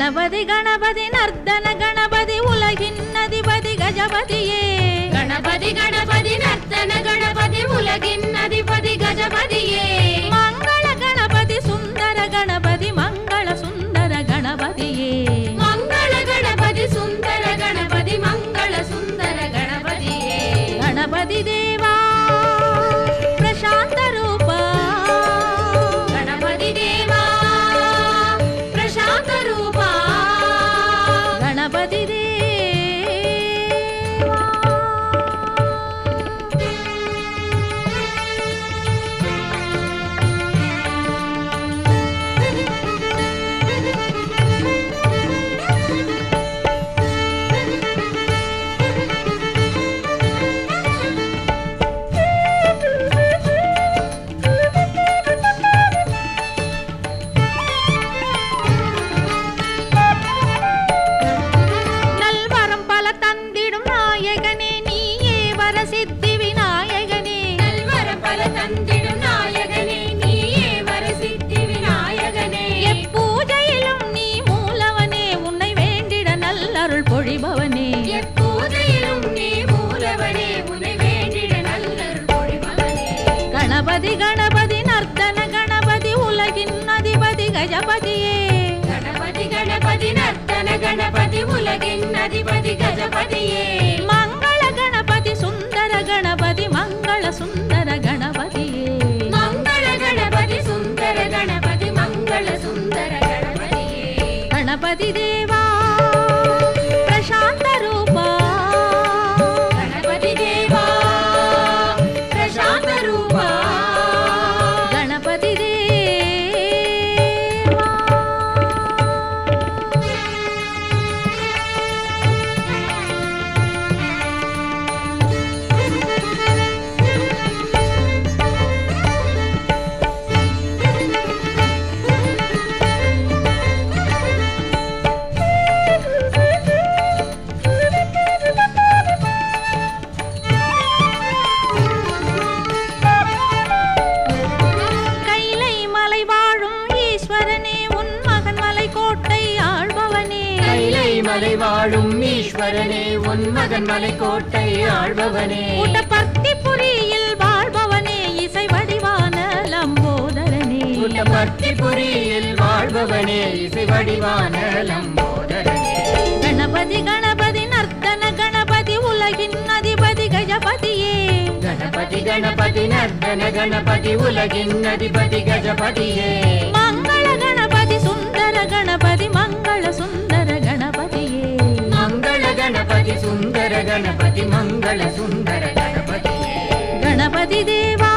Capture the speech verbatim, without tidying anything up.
ಗಣಪತಿ ಗಣಪತಿ ನರ್ದನ ಗಣಪತಿ ಉಲಗಿನ್ ಅಧಿಪತಿ ಗಜಪತಿಯೇ ಗಣಪತಿ ಗಣಪತಿ ನರ್ತನ ಗಣಪತಿ ಉಲಗಿನ್ ಅಧಿಪತಿ ಗಜಪತಿಯೇ ಮಂಗಳ ಗಣಪತಿ ಸುಂದರ ಗಣಪತಿ ಮಂಗಳ ಸುಂದರ ಗಣಪತಿಯೇ ಮಂಗಳ ಗಣಪತಿ ಸುಂದರ ಗಣಪತಿ ಮಂಗಳ ಸುಂದರ ಗಣಪತಿಯೇ ಗಣಪತಿ ದೇವಾ ಪ್ರಶಾಂತ ರೂಪ ಗಣಪತಿ ದೇವಾ ಪ್ರಶಾಂತ ರೂಪ ಗಣಪತಿ ದೇವಾ நல்வரம் பல தந்திடும் நாயகனே நீயே வரசித்தி விநாயகனே நல்வரம் பல தந்திடும் நாயகனே நீயே வரசித்தி விநாயகனே எப்பூஜையிலும் நீ மூலவனே உன்னை வேண்டிட நல்லருள் பொழிபவனே எப்பூஜையிலும் நீ மூலவனே உன்னை வேண்டிட நல்லருள் பொழிபவனே கணபதி கணபதி நர்த்தன கணபதி உலகின் அதிபதி கஜபதியே ಗಣಪತಿ ಗಣಪತಿ ನರ್ತನ ಗಣಪತಿ ಉಲಗಿನ್ ಅಧಿಪತಿ ಗಜಪತಿಯೇ ಮಂಗಳ ಗಣಪತಿ ಸುಂದರ ಗಣಪತಿ ಮಂಗಳ ಸುಂದರ ಗಣಪತಿಯೇ ಮಂಗಳ ಗಣಪತಿ ಸುಂದರ ಗಣಪತಿ ಮಂಗಳ ಸುಂದರ ಗಣಪತಿಯೇ ಗಣಪತಿ ದೇವಾ ಪ್ರಶಾಂತ ರೂಪ ಗಣಪತಿ ದೇವಾ ಪ್ರಶಾಂತ ರೂಪ ಗಣಪತಿ ದೇವಾ கைலை மலை வாழும் ஈஸ்வரனே உன் மகன் மலை கோட்டை ஆள்பவனே கைலை மலை வாழும் ஈஸ்வரனே உன் மகன் மலை கோட்டை ஆள்பவனே புட்டபர்த்தி புரியில் வாழ்பவனே இசை வடிவான லம்போதரனே புட்டபர்த்தி புரியில் வாழ்பவனே இசை வடிவான லம்போதரனே கணபதி கணபதி நர்த்தன கணபதி உலகின் அதிபதி கஜபதியே ಗಣಪತಿ ಗಣಪತಿ ನರ್ತನ ಗಣಪತಿ ಉಲಗಿನ್ ಅಧಿಪತಿ ಗಜಪತಿಯೇ ಮಂಗಳ ಗಣಪತಿ ಸುಂದರ ಗಣಪತಿ ಮಂಗಳ ಸುಂದರ ಗಣಪತಿಯೇ ಮಂಗಳ ಗಣಪತಿ ಸುಂದರ ಗಣಪತಿ ಮಂಗಳ ಸುಂದರ ಗಣಪತಿಯೇ ಗಣಪತಿ ದೇವಾ